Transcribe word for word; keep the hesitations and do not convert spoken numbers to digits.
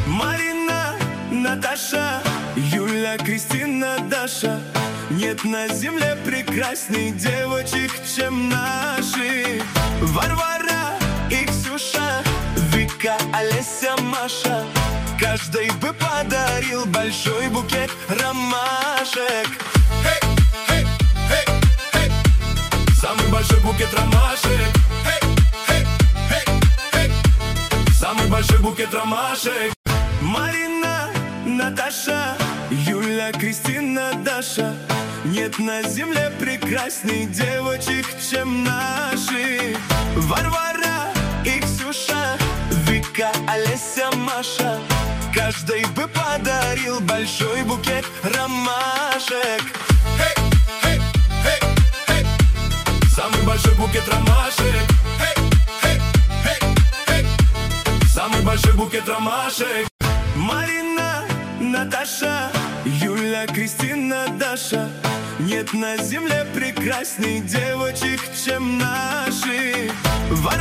Марина, Наташа, Юля, Кристина, Даша. Нет на земле прекрасней девочек, чем наши. Варвара и Ксюша, Вика, Олеся, Маша. Каждый бы подарил большой букет ромашек. Hey, hey, hey, hey. Самый большой букет ромашек. Hey, hey, hey, hey. Самый большой букет ромашек. Марина, Наташа, Юля, Кристина, Даша. Нет на земле прекрасней девочек, чем наши. Варвара и Ксюша, Вика, Олеся, Маша. Каждый бы подарил большой букет ромашек. Hey, hey, hey, hey. Самый большой букет ромашек. Hey, hey, hey, hey. Самый большой букет ромашек. Марина, Наташа, Юля, Кристина, Даша. Нет на земле прекрасней девочек, чем наши.